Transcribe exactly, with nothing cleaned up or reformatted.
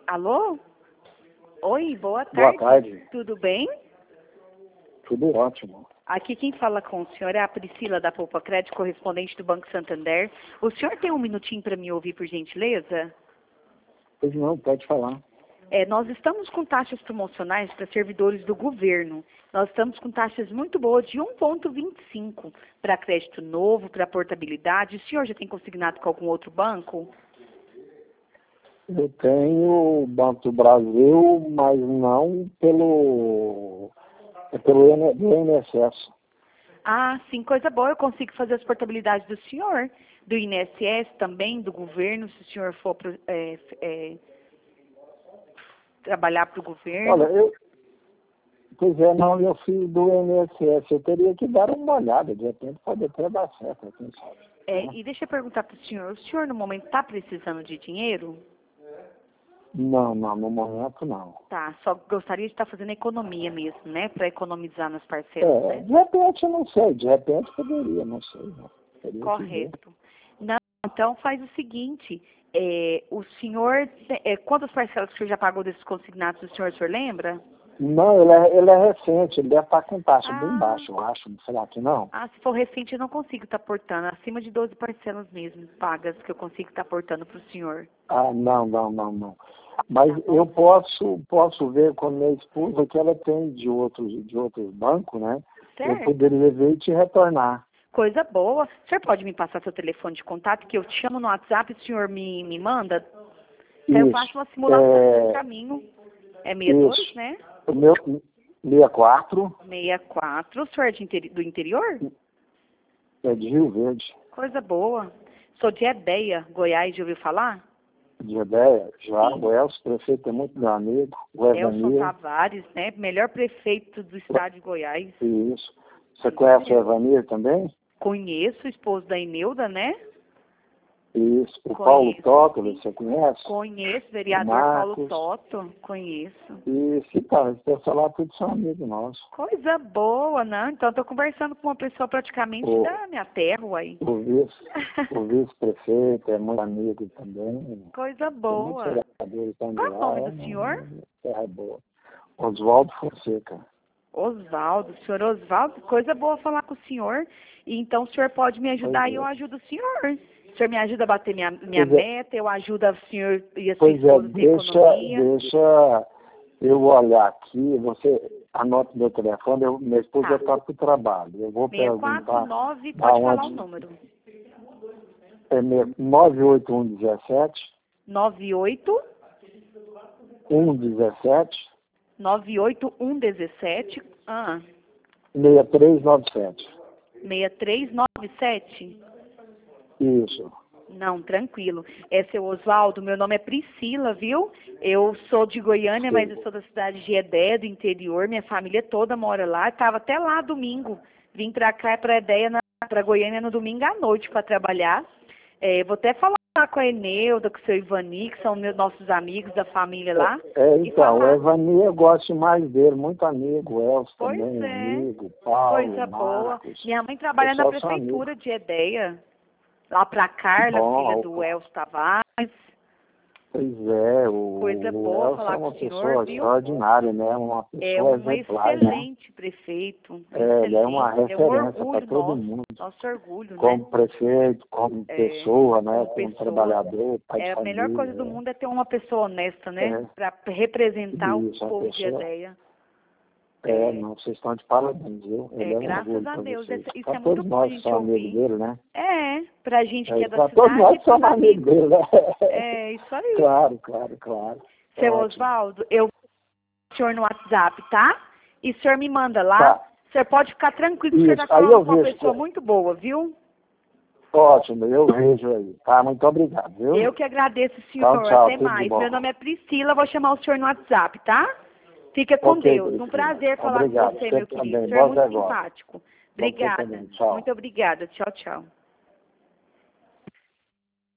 Alô? Oi, boa Boa tarde. tarde. Tudo bem? Tudo ótimo. Aqui quem fala com o senhor é a Priscila da Poupa Crédito, correspondente do Banco Santander. O senhor tem um minutinho para me ouvir, por gentileza? Pois não, pode falar. É, nós estamos com taxas promocionais para servidores do governo. Nós estamos com taxas muito boas de um vírgula vinte e cinco para crédito novo, para portabilidade. O senhor já tem consignado com algum outro banco? Eu tenho o Banco do Brasil, mas não pelo, é pelo I N S S. Ah, sim, coisa boa. Eu consigo fazer as portabilidades do senhor, do I N S S também, do governo, se o senhor for pro, é, é, trabalhar para o governo. Olha, eu... Pois é, não, eu fiz do I N S S. Eu teria que dar uma olhada, de repente pode até dar certo, quem sabe. É, e deixa eu perguntar para o senhor, o senhor no momento está precisando de dinheiro? Não, não, no momento não. Tá, só gostaria de estar fazendo economia mesmo, né? Para economizar nas parcelas, É, né? de repente eu não sei, de repente poderia, não sei. Não. Teria que ver. Correto. Não, então faz o seguinte, é, o senhor, é, quantas parcelas que o senhor já pagou desses consignados, o senhor, o senhor lembra? Não, ele é, ele é recente, ele deve estar com taxa Ah. bem baixa, eu acho. Será que não? Ah, se for recente eu não consigo estar portando, acima de doze parcelas mesmo, pagas, que eu consigo estar portando para o senhor. Ah, não, não, não, não. Mas Tá bom. eu posso, posso ver com a minha esposa que ela tem de outros, de outros bancos, né? Eu Certo. poderia ver e te retornar. Coisa boa. O senhor pode me passar seu telefone de contato, que eu te chamo no WhatsApp e o senhor me, me manda? Que aí eu Isso. faço uma simulação É, do caminho. É sessenta e dois, isso. né? O meu sessenta e quatro sessenta e quatro. O senhor é de interi- do interior? é de Rio Verde, Coisa boa. Sou de Edeia, Goiás, já ouviu falar? de ideia. Já Sim. o Elcio, prefeito, é muito meu amigo. O Elson Evanir. Tavares, né? Melhor prefeito do estado de Goiás. Isso. Você Isso conhece o mesmo. Evanir também? Conheço o esposo da Ineuda, né? Isso. O Conheço, Paulo Tótolo, sim. você conhece? Conheço, O vereador Paulo Marcos. Toto. Conheço. Isso, então, esse pessoal lá tudo são amigos nossos. Coisa boa, né? Então, estou conversando com uma pessoa praticamente O, da minha terra aí. o vice, o vice-prefeito é muito amigo também. Coisa Tem muitos boa. vereadores também Qual é o lá, nome é do senhor? uma terra boa. Oswaldo Fonseca. Osvaldo. Senhor Osvaldo, coisa boa falar com o senhor. E então, o senhor pode me ajudar Pois e eu é. ajudo o senhor. O senhor me ajuda a bater minha, minha Pois é. meta, eu ajudo o senhor e a sua Pois é, esposa a ter deixa, economia. deixa eu olhar aqui, você anota meu telefone, eu, minha esposa Tá. está para o trabalho. Eu vou seis quatro perguntar nove, pode falar o aonde número. é nove oito um um sete, nove oito um um sete, nove oito um um sete. Ah, seis três nove sete. seis três nove sete. Isso. Não, tranquilo. É, seu Oswaldo, meu nome é Priscila, viu? Eu sou de Goiânia, Sim. mas eu sou da cidade de Edéia, do interior. Minha família toda mora lá. Estava até lá domingo. Vim para cá, para Edéia, para Goiânia no domingo à noite para trabalhar. É, vou até falar com a Eneuda, com o seu Ivani, que são meus, nossos amigos da família lá. É, e então, o falar. Evani eu gosto mais dele, muito amigo, o Elcio Pois também, é. amigo, Paulo, Coisa boa. Marcos. Minha mãe trabalha na Pessoal são amigos. prefeitura de Edéia. Lá para Carla, Bom, filha do Elcio Tavares. Pois é, o, Coisa o boa Elcio falar é com uma o senhor, pessoa viu? extraordinária, né? Uma É pessoa um exemplar, né? excelente prefeito. Um É, ele é uma excelente. É um referência para orgulho todo nosso. mundo. Nosso orgulho, né? Como prefeito, como É, pessoa, né? como Como pessoa. trabalhador, pai de É, a família. melhor coisa do né? mundo é ter uma pessoa honesta, né? É. Para representar Isso, o a povo de pessoa. Edéia. É, É, não, vocês estão de parabéns, viu? Ele é, é um graças orgulho a para Deus. vocês. Essa- Isso Para é muito todos bom a nós que gente somos amigos ouvir. dele, né? É, pra gente que É, é da para todos cidade nós e que pros somos amigos amigos. dele, né? É, isso aí. Claro, claro, claro. Seu Ótimo. Oswaldo, eu vou o senhor no WhatsApp, tá? E o senhor me manda lá. Tá. O senhor pode ficar tranquilo, que o senhor Isso, está aí falando eu com uma vejo. pessoa muito boa, viu? Ótimo, eu vejo aí. Tá, muito obrigado, viu? Eu que agradeço, Então, senhor. tchau, Até tudo de mais. bom. Meu nome é Priscila, vou chamar o senhor no WhatsApp, tá? Fica com Ok, Deus. Um Priscila. prazer falar Obrigado. com você, Você meu querido. também. O senhor é Bons muito negócios. simpático. Você Obrigada. também. Tchau. Muito obrigada. Tchau, tchau.